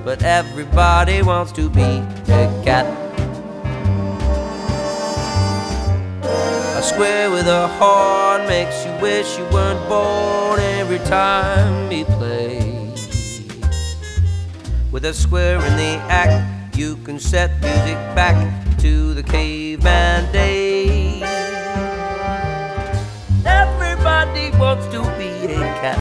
but everybody wants to be a cat. A square with a horn makes you wish you weren't born every time he plays. With a square in the act, you can set music back to the cave.